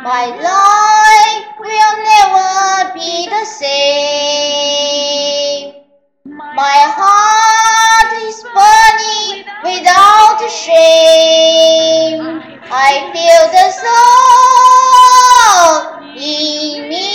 My life will never be the same. My heart is burning without shame. I feel the soul in me.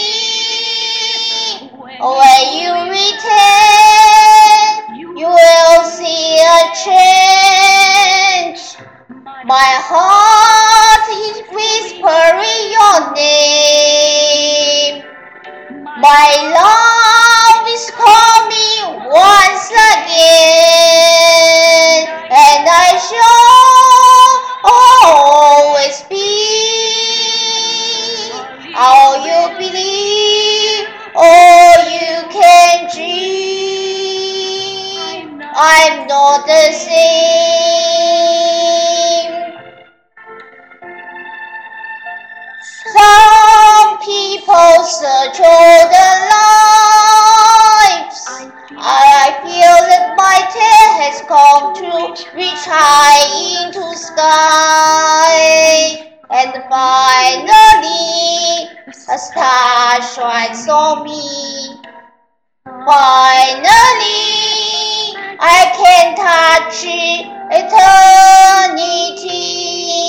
When you return, you will see a change. My heart is whispering your name. My love is coming once again, and I shall always be all you believe, all you can dream. I'm not the same. Some people search all their lives. I feel that my tale has come to reach high into sky. And finally, a star shines on me. Finally, I can touch eternity.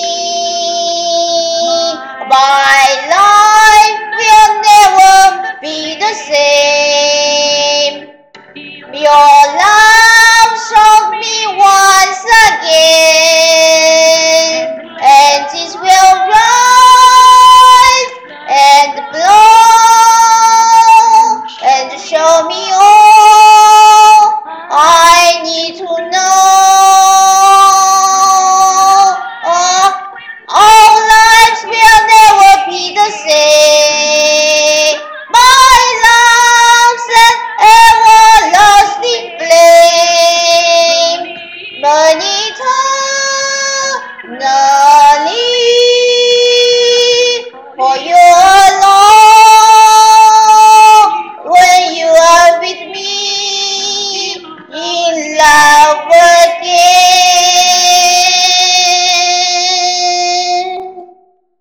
My life will never be the same. Your love showed me once again, and this will